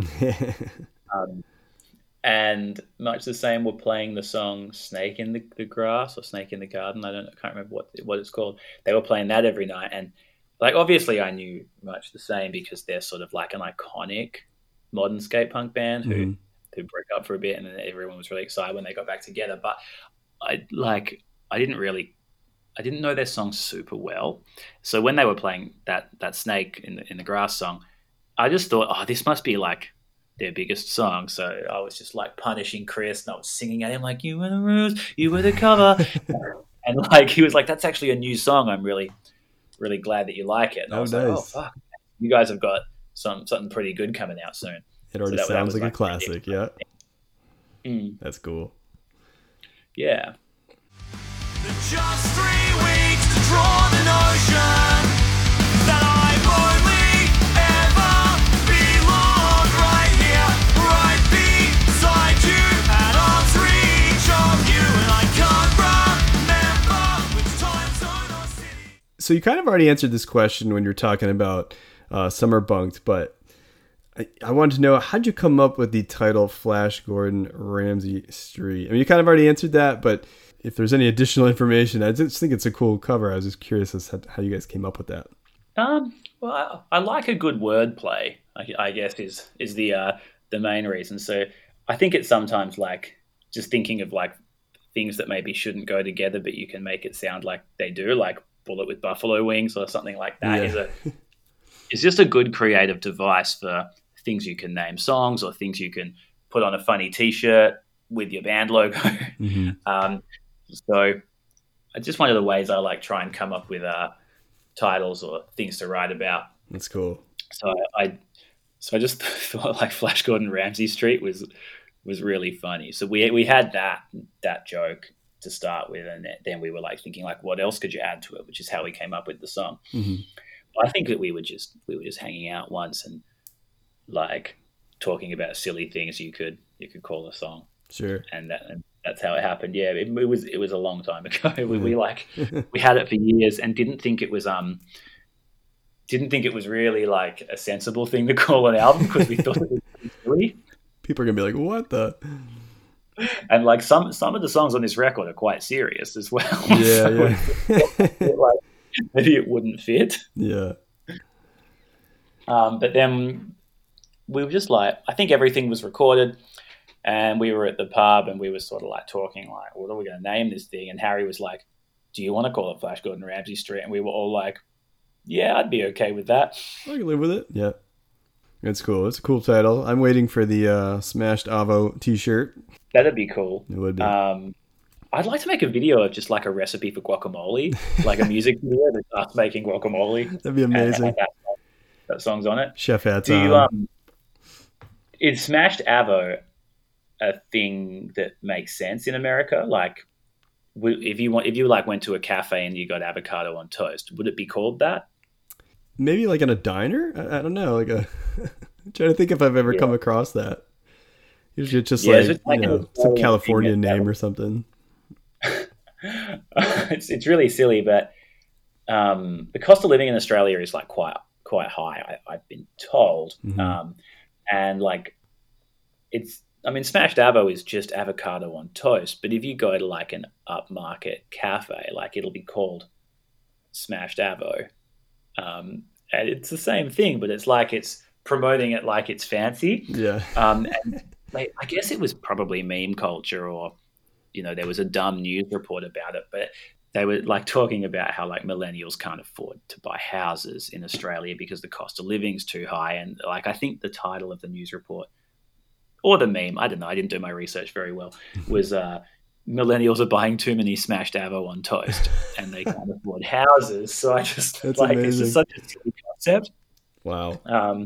And Much the Same were playing the song Snake in the Grass or Snake in the Garden. I can't remember what it's called. They were playing that every night. And like, obviously I knew Much the Same because they're sort of like an iconic modern skate punk band who broke up for a bit and then everyone was really excited when they got back together. But I didn't know their songs super well. So when they were playing that Snake in the Grass song, I just thought, oh, this must be like their biggest song. So I was just like punishing Chris and I was singing at him like, you were the rose, you were the cover. And like, he was like, that's actually a new song. I'm really, really glad that you like it. And I was like, oh, fuck, you guys have got something pretty good coming out soon. It already that sounds was like a classic. Yeah. Mm. That's cool. Yeah. Just 3 weeks to draw the notion that I've only ever belonged right here, right beside you, at arm's reach of you, and I can't remember which time zone or city. So you kind of already answered this question when you're talking about Summer Bunked, but I wanted to know, how'd you come up with the title Flash Gordon Ramsay Street? I mean, you kind of already answered that, but if there's any additional information, I just think it's a cool cover. I was just curious as to how you guys came up with that. Well, I like a good wordplay, I guess is the main reason. So I think it's sometimes like just thinking of like things that maybe shouldn't go together, but you can make it sound like they do, like Bullet with Buffalo Wings or something like that. Yeah. It's just a good creative device for things you can name songs or things you can put on a funny T-shirt with your band logo. Mm-hmm. So it's just one of the ways I like try and come up with titles or things to write about. That's cool. So I just thought like Flash Gordon Ramsay Street was really funny. So we had that joke, to start with, and then we were like thinking like, what else could you add to it, which is how we came up with the song. I think that we were just hanging out once and like talking about silly things you could call a song. Sure. And that's how it happened. Yeah, it was a long time ago. We like we had it for years and didn't think it was really like a sensible thing to call an album because we thought it was pretty silly. People are gonna be like, "What the?" And like some of the songs on this record are quite serious as well. Yeah, Like, maybe it wouldn't fit. Yeah. But then we were just like, I think everything was recorded, and we were at the pub and we were sort of like talking like, what are we going to name this thing? And Harry was like, do you want to call it Flash Gordon Ramsay Street? And we were all like, yeah, I'd be okay with that. I can live with it. Yeah. It's cool. It's a cool title. I'm waiting for the Smashed Avo t-shirt. That'd be cool. It would be. I'd like to make a video of just like a recipe for guacamole, like a music video that's us making guacamole. That'd be amazing. And that song's on it. Chef hats Do you, on. is Smashed Avo a thing that makes sense in America? Like, if you like went to a cafe and you got avocado on toast, would it be called that? Maybe like in a diner? I don't know. Like I'm trying to think if I've ever come across that. Usually it's just like some California name or something. It's really silly, but the cost of living in Australia is like quite high. I've been told, and like Smashed Avo is just avocado on toast. But if you go to like an upmarket cafe, like it'll be called Smashed Avo, and it's the same thing, but it's like it's promoting it like it's fancy. Yeah. And like, I guess it was probably meme culture, or there was a dumb news report about it, but they were like talking about how like millennials can't afford to buy houses in Australia because the cost of living is too high. And like, I think the title of the news report or the meme, I don't know, I didn't do my research very well, was millennials are buying too many Smashed Avo on toast and they can't afford houses. So I just That's like, amazing. it's just such a silly concept. Wow.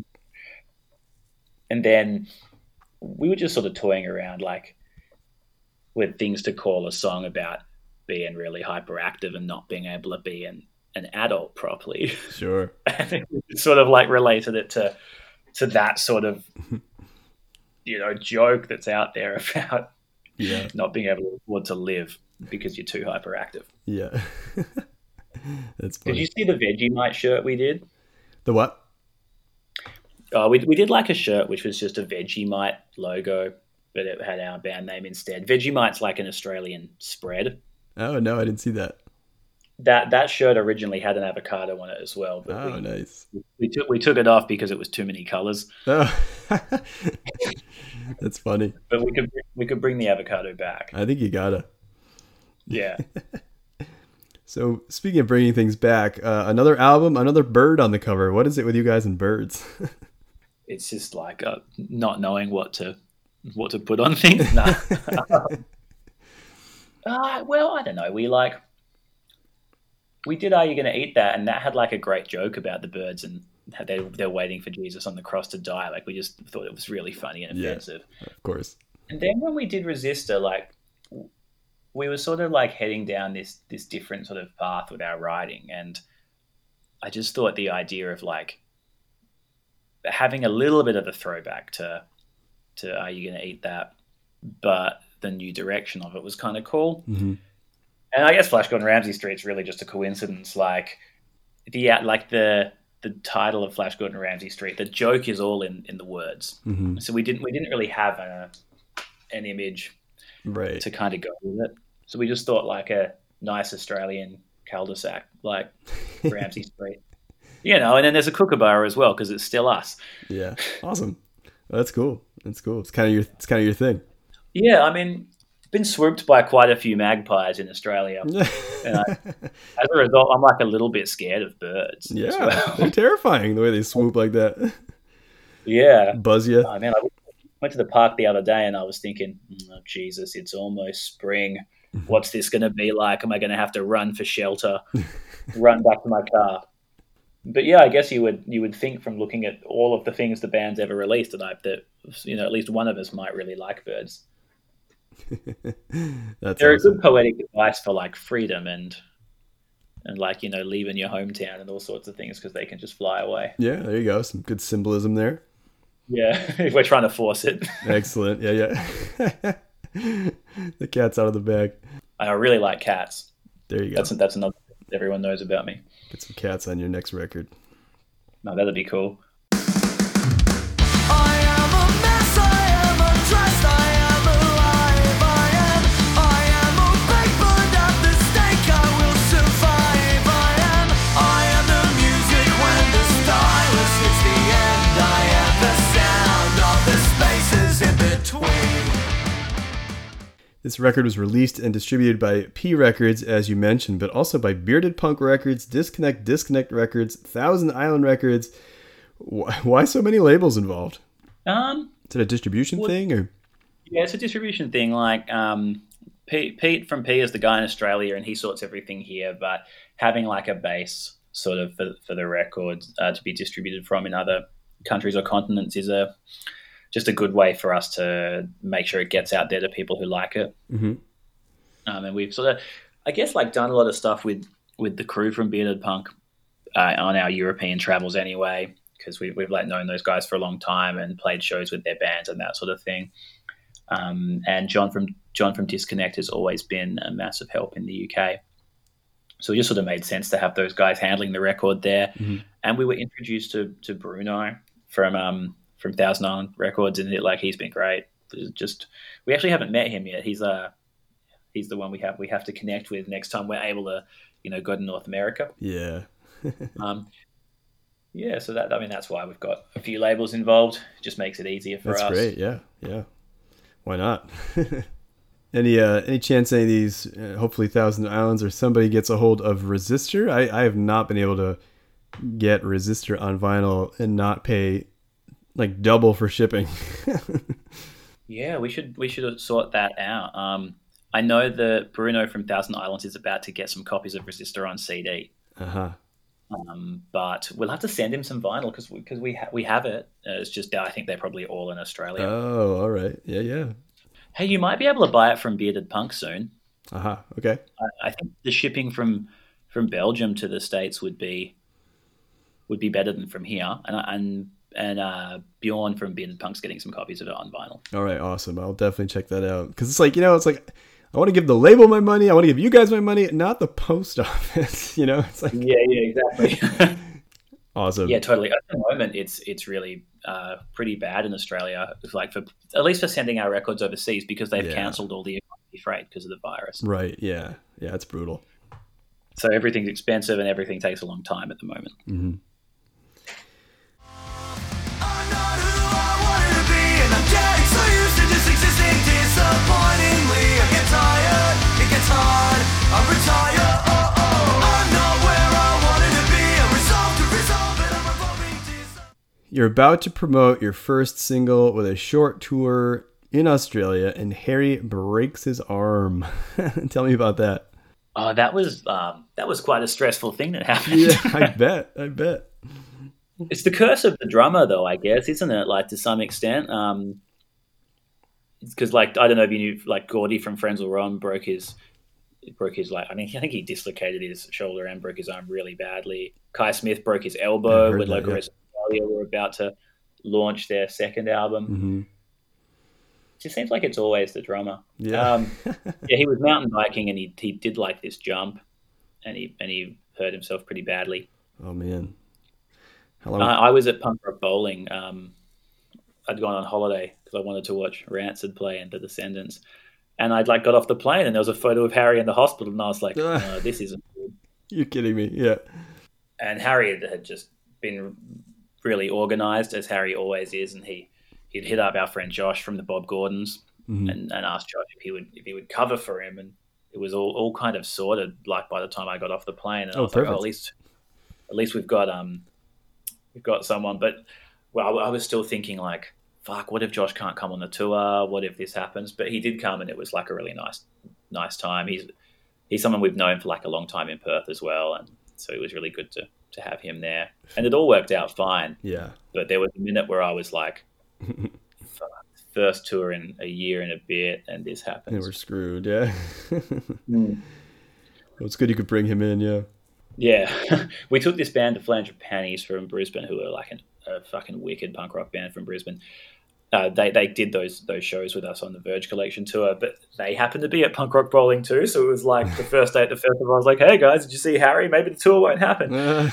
And then we were just sort of toying around like with things to call a song about being really hyperactive and not being able to be an adult properly. Sure. And we sort of like related it to that sort of joke that's out there about not being able to afford to live because you're too hyperactive. Yeah. That's funny. Did you see the Vegemite shirt we did? The what? We did like a shirt which was just a Vegemite logo, but it had our band name instead. Vegemite's like an Australian spread. Oh no, I didn't see that. That shirt originally had an avocado on it as well. But nice. We took it off because it was too many colors. Oh. That's funny. But we could bring the avocado back. I think you gotta. Yeah. So speaking of bringing things back, another album, another bird on the cover. What is it with you guys and birds? It's just like not knowing what to put on things. No. Well, I don't know. We did Are You Gonna Eat That? And that had like a great joke about the birds and how they're waiting for Jesus on the cross to die. Like we just thought it was really funny and offensive. Yeah, of course. And then when we did Resistor, like we were sort of like heading down this different sort of path with our writing. And I just thought the idea of like having a little bit of a throwback to Are You Gonna Eat That? But the new direction of it was kind of cool. Mm-hmm. And I guess Flash Gordon Ramsay Street's really just a coincidence. Like the title of Flash Gordon Ramsay Street, the joke is all in the words. Mm-hmm. So we didn't really have an image right to kind of go with it. So we just thought like a nice Australian cul-de-sac, like Ramsay Street, and then there's a kookaburra as well because it's still us. Yeah, awesome. Well, that's cool. It's kind of your thing. Yeah, I mean, been swooped by quite a few magpies in Australia. And as a result, I'm like a little bit scared of birds. Yeah, as well. they're terrifying the way they swoop like that. Yeah. Buzz you. Oh, man, I went to the park the other day and I was thinking, oh, Jesus, it's almost spring. What's this going to be like? Am I going to have to run for shelter, run back to my car? But yeah, I guess you would think from looking at all of the things the band's ever released that at least one of us might really like birds. That's They're awesome. a good poetic device for like freedom and like, leaving your hometown and all sorts of things because they can just fly away. Yeah, there you go. Some good symbolism there. Yeah, if we're trying to force it. Excellent. Yeah. The cat's out of the bag. I really like cats. There you go. That's another thing everyone knows about me. Get some cats on your next record. No, that'd be cool. I am a mess, I am undressed, I am alive, I am a baked at the stake, I will survive, I am the music when the stylus hits the end, I am the sound of the spaces in between. This record was released and distributed by P Records, as you mentioned, but also by Bearded Punk Records, Disconnect Records, Thousand Island Records. Why so many labels involved? Is it a distribution thing, or? Yeah, it's a distribution thing. Like Pete from P is the guy in Australia, and he sorts everything here. But having like a base sort of for the records to be distributed from in other countries or continents is just a good way for us to make sure it gets out there to people who like it. Mm-hmm. And we've sort of, I guess, like done a lot of stuff with the crew from Bearded Punk on our European travels anyway, because we've like known those guys for a long time and played shows with their bands and that sort of thing. And John from Disconnect has always been a massive help in the UK. So it just sort of made sense to have those guys handling the record there. Mm-hmm. And we were introduced to Bruno from Thousand Island Records, and he's been great. We actually haven't met him yet. He's the one we have to connect with next time we're able to, go to North America. Yeah. Yeah, so that's why we've got a few labels involved. It just makes it easier for us. That's great. Yeah. Why not? Any chance any of these, hopefully Thousand Islands or somebody gets a hold of Resistor? I have not been able to get Resistor on vinyl and not pay like double for shipping. Yeah, we should sort that out. I know that Bruno from Thousand Islands is about to get some copies of Resistor on CD. Uh-huh. But we'll have to send him some vinyl because we have it. It's just I think they're probably all in Australia. Oh, all right. Yeah. Hey, you might be able to buy it from Bearded Punk soon. Uh-huh. Okay. I think the shipping from Belgium to the States would be better than from here. And Bjorn from Bearded Punk's getting some copies of it on vinyl. All right, awesome. I'll definitely check that out. Because it's like, I want to give the label my money. I want to give you guys my money, not the post office. It's like... Yeah, exactly. Awesome. Yeah, totally. At the moment, it's really pretty bad in Australia. It's like at least for sending our records overseas because they've cancelled all the freight because of the virus. Right. Yeah. Yeah. It's brutal. So everything's expensive and everything takes a long time at the moment. Mm-hmm. I'm not who I wanted to be, and I'm getting so used to just existing disappointingly. I get tired, it gets hard, I retire, I'm not where I wanted to be, I'm resolved to resolve it, I'm evolving You're about to promote your first single with a short tour in Australia, and Harry breaks his arm. Tell me about that. Oh, that was quite a stressful thing that happened. Yeah, I bet. It's the curse of the drummer, though, I guess, isn't it? Like, to some extent. Because, like, I don't know if you knew, like, Gordy from Frenzal Rhomb broke his like, I think he dislocated his shoulder and broke his arm really badly. Kai Smith broke his elbow when Local Australia were about to launch their second album. Mm-hmm. It just seems like it's always the drummer. Yeah. Yeah, he was mountain biking and he did like this jump, and he hurt himself pretty badly. Oh man. How long? I was at Punk Rock Bowling. I'd gone on holiday because I wanted to watch Rancid play and The Descendants, and I'd like got off the plane and there was a photo of Harry in the hospital, and I was like, no, this isn't good. You're kidding me? Yeah. And Harry had just been really organised, as Harry always is, and he'd hit up our friend Josh from the Bob Gordons and asked Josh if he would cover for him, and it was all kind of sorted. Like by the time I got off the plane, and I was perfect. like, at least we've got someone. But well, I was still thinking like, fuck, what if Josh can't come on the tour? What if this happens? But he did come, and it was like a really nice time. He's someone we've known for like a long time in Perth as well, and so it was really good to have him there, and it all worked out fine. Yeah. But there was a minute where I was like, first tour in a year and a bit, and this They happens. were screwed, yeah. Well, it's good you could bring him in, yeah. Yeah, we took this band, the Flanger Panties from Brisbane, who are like a fucking wicked punk rock band from Brisbane. They did those shows with us on the Verge Collection tour, but they happened to be at Punk Rock Bowling too. So it was like the first day at the festival, I was like, "Hey guys, did you see Harry? Maybe the tour won't happen." A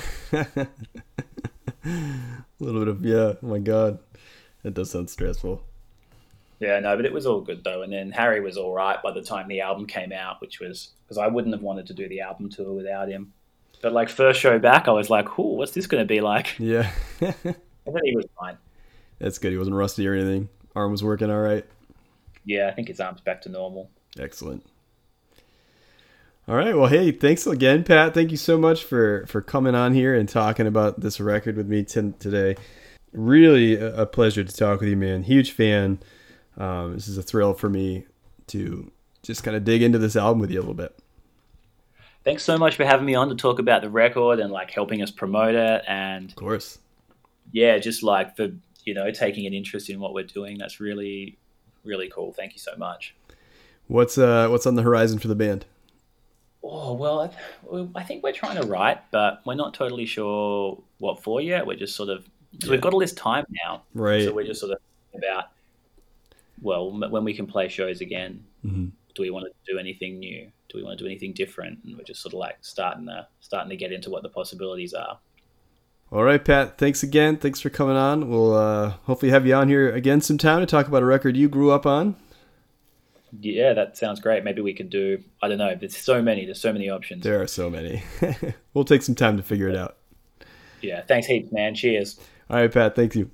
little bit of, yeah, oh my God. That does sound stressful. Yeah, no, but it was all good though. And then Harry was all right by the time the album came out, which was because I wouldn't have wanted to do the album tour without him. But like first show back, I was like, "Ooh, what's this going to be like?" Yeah. And then he was fine. That's good. He wasn't rusty or anything. Arm was working all right. Yeah, I think his arm's back to normal. Excellent. All right. Well, hey, thanks again, Pat. Thank you so much for coming on here and talking about this record with me today. Really a pleasure to talk with you, man. Huge fan. This is a thrill for me to just kind of dig into this album with you a little bit. Thanks so much for having me on to talk about the record and like helping us promote it. And Of course. yeah, just like for, taking an interest in what we're doing. That's really, really cool. Thank you so much. What's on the horizon for the band? Oh, well, I think we're trying to write, but we're not totally sure what for yet. We're just sort of, because we've got all this time now. Right. So we're just sort of about, well, when we can play shows again, do we want to do anything new? Do we want to do anything different? And we're just sort of like starting to get into what the possibilities are. All right, Pat. Thanks again. Thanks for coming on. We'll hopefully have you on here again sometime to talk about a record you grew up on. Yeah, that sounds great. Maybe we could do, I don't know, there's so many options. There are so many. We'll take some time to figure it out. Yeah, thanks heaps, man. Cheers. All right, Pat. Thank you.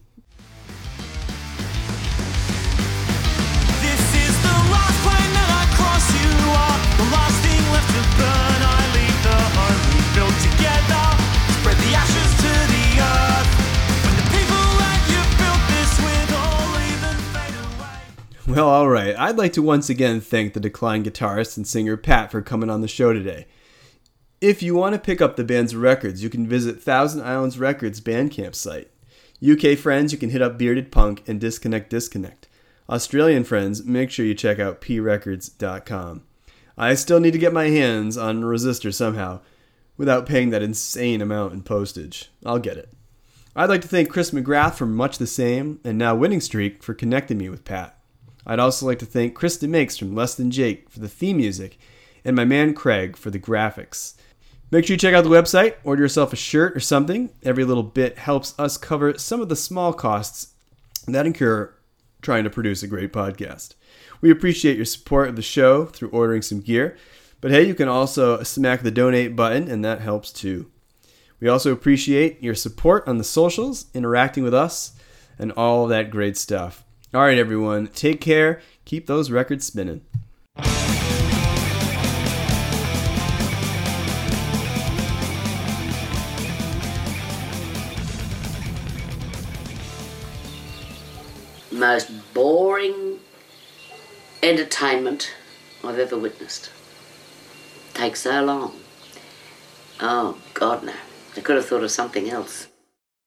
This is the last plane that I cross. You are the last thing left to burn. I leave the home we built together, spread the ashes to the earth. When the people that you built this with all leave and fade away. Well, all right. I'd like to once again thank the Decline guitarist and singer Pat for coming on the show today. If you want to pick up the band's records, you can visit Thousand Islands Records Bandcamp site. UK friends, you can hit up Bearded Punk and Disconnect. Australian friends, make sure you check out precords.com. I still need to get my hands on Resistor somehow, without paying that insane amount in postage. I'll get it. I'd like to thank Chris McGrath from Much the Same, and now Winning Streak for connecting me with Pat. I'd also like to thank Chris DeMakes from Less Than Jake for the theme music, and my man Craig for the graphics. Make sure you check out the website, order yourself a shirt or something. Every little bit helps us cover some of the small costs that incur trying to produce a great podcast. We appreciate your support of the show through ordering some gear, but hey, you can also smack the donate button, and that helps too. We also appreciate your support on the socials, interacting with us, and all that great stuff. All right, everyone, take care. Keep those records spinning. Most boring entertainment I've ever witnessed. Takes so long. Oh, God, no. I could have thought of something else.